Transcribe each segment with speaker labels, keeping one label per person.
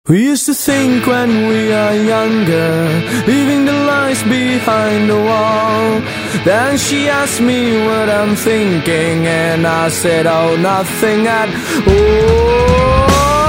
Speaker 1: We used to think when we are younger, leaving the lies behind the wall. Then she asked me what I'm thinking, and I said, oh, nothing at all.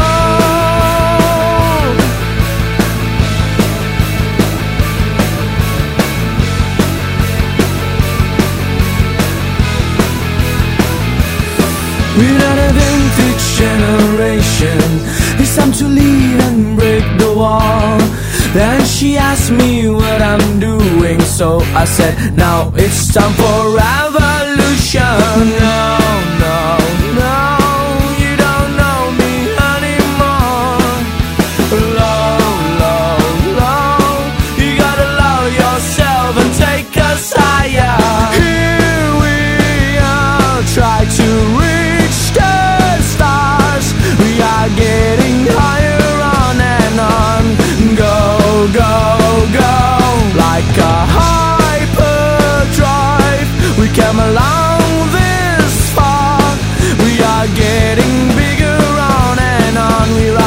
Speaker 1: We're not a vintage generation. It's time to leave and break the wall. Then she asked me what I'm doing, so I said, now it's time for revolution. No, no, no, you don't know me anymore. Low, low, low, you gotta lower yourself and take us higher. Here we are, try to reach the stars. We are getting higher on and on. Go, go, go, like a hyperdrive. We came along this far. We are getting bigger on and on. We're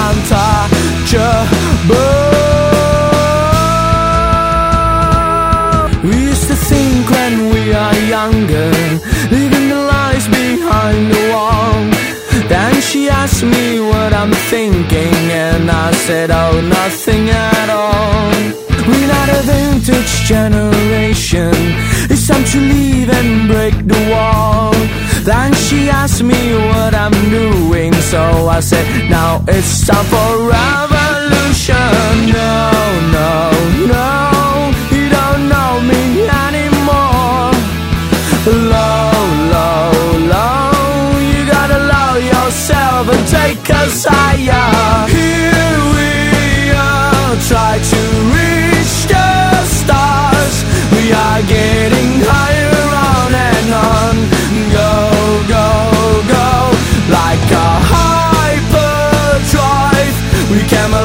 Speaker 1: untouchable. We used to think when we are younger, leaving the lies behind the wall. Then she asked me what I'm thinking, and I said, oh, nothing at all. We're not a vintage generation. It's time to leave and break the wall. Then she asked me what I'm doing, so I said, now it's time for revolution. No, no, no, you don't know me anymore. Low, low, low, you gotta lower yourself and take us higher. Here we are, try to reach the stars. We are getting higher on and on. Go, go, go, like a hyperdrive. We came